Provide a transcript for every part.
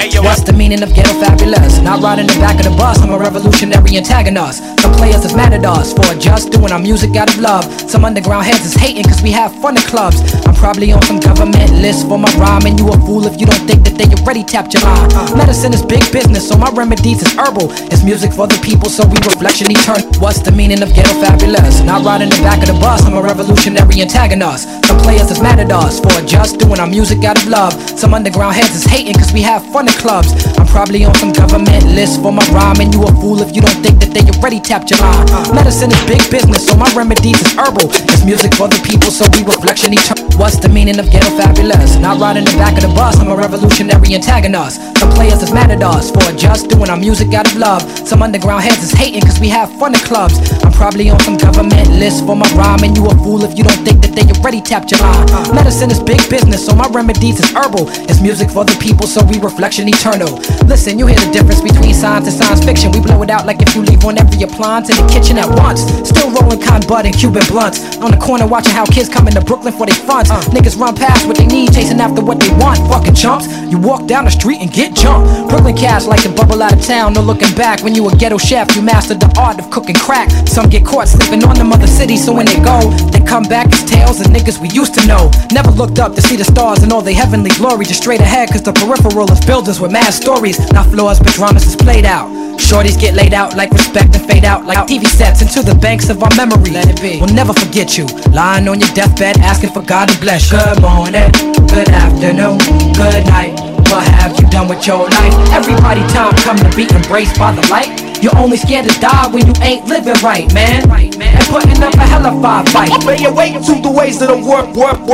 What's the meaning of ghetto fabulous? Not riding the back of the bus, I'm a revolutionary antagonist. Some players is mad at us for just doing our music out of love. Some underground heads is hating cause we have fun at clubs. I'm probably on some government list for my rhyme, and you a fool if you don't think that they already tapped your line. Medicine is big business, so my remedies is herbal. It's music for the people, so we reflection eternal. What's the meaning of ghetto fabulous? Not riding the back of the bus, I'm a revolutionary antagonist. Some players is mad at us for just doing our music out of love. Some underground heads is hating cause we have fun at clubs. I'm probably on some government list for my rhyme, and you a fool if you don't think that they already tapped your line. Medicine is big business, so my remedies is herbal. It's music for the people, so we reflection eternal. What's the meaning of ghetto fabulous? Not riding the back of the bus, I'm a revolutionary antagonist. Some players is mad at us for just doing our music out of love. Some underground heads is hating cause we have fun at clubs. I'm probably on some government list for my rhyme, and you a fool if you don't think that they already tapped your line. Medicine is big business, so my remedies is herbal. It's music for the people, so we reflection eternal. Listen, you hear the difference between science and science fiction. We blow it out like if you leave one every appliance in the kitchen at once. Still rolling cotton bud and Cuban blunts. On the corner watching how kids come into Brooklyn for their funds. Niggas run past what they need, chasing after what they want. Fucking chumps, you walk down the street and get jumped. Brooklyn cats like to bubble out of town, no looking back. When you a ghetto chef, you mastered the art of cooking crack. Some get caught sleeping on them other cities, so when they go, they come back as tales of niggas we used to know. Never looked up to see the stars and all their heavenly glory. Just straight ahead, cause the peripheral is buildings with mad stories. Not flaws, but dramas is played out. Shorties get laid out like respect and fade out like TV sets into the banks of our memory. Let it be. We'll never forget you, lying on your deathbed asking for God to bless you. Good morning, good afternoon, good night. What have you done with your life? Everybody time come to be embraced by the light. You're only scared to die when you ain't living right, man. And putting up a hell of a fight. Lay away to the ways that I work.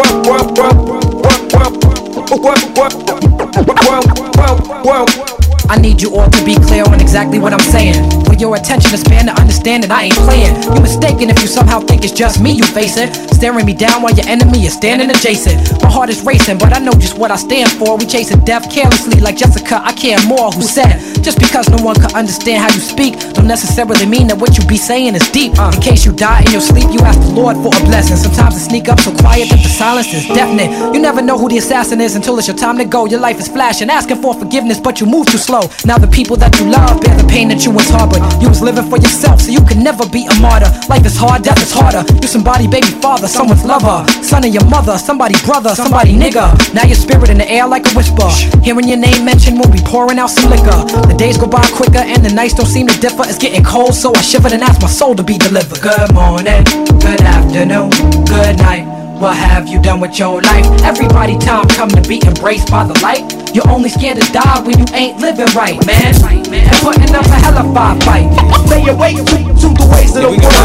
I need you all to be clear on exactly what I'm saying. For your attention to span to understand that I ain't playing. You mistaken if you somehow think it's just me you facing. Staring me down while your enemy is standing adjacent. My heart is racing, but I know just what I stand for. We chasing death carelessly like Jessica, I care more. Who said, just because no one can understand how you speak don't necessarily mean that what you be saying is deep. In case you die in your sleep, you ask the Lord for a blessing. Sometimes it sneak up so quiet that the silence is deafening. You never know who the assassin is until it's your time to go. Your life is flashing, asking for forgiveness, but you move too slow. Now the people that you love bear the pain that you once harbored. You was living for yourself, so you could never be a martyr. Life is hard, death is harder. You somebody baby father, someone's lover, son of your mother, somebody brother, somebody nigga. Now your spirit in the air like a whisper. Hearing your name mentioned when we pouring out some liquor. The days go by quicker and the nights don't seem to differ. It's getting cold, so I shivered and asked my soul to be delivered. Good morning, good afternoon, good night. What have you done with your life? Everybody time come to be embraced by the light. You're only scared to die when you ain't living right, man. And putting up a hell of a fight. Lay away to the ways that I work.